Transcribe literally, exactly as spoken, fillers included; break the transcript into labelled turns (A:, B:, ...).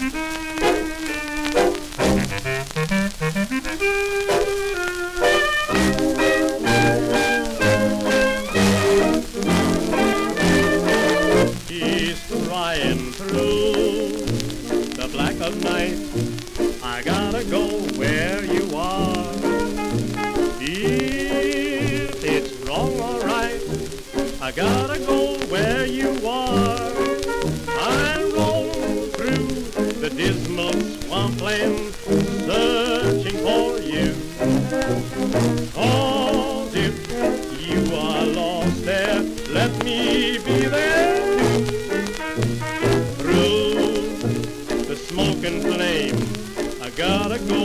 A: He's crying through the black of night. I gotta go where you are. If it's wrong or right, I gotta go where you are. I roll through the dismal swampland searching for you. 'Cause if you are lost there, let me be there too. Through the smoke and flame, I gotta go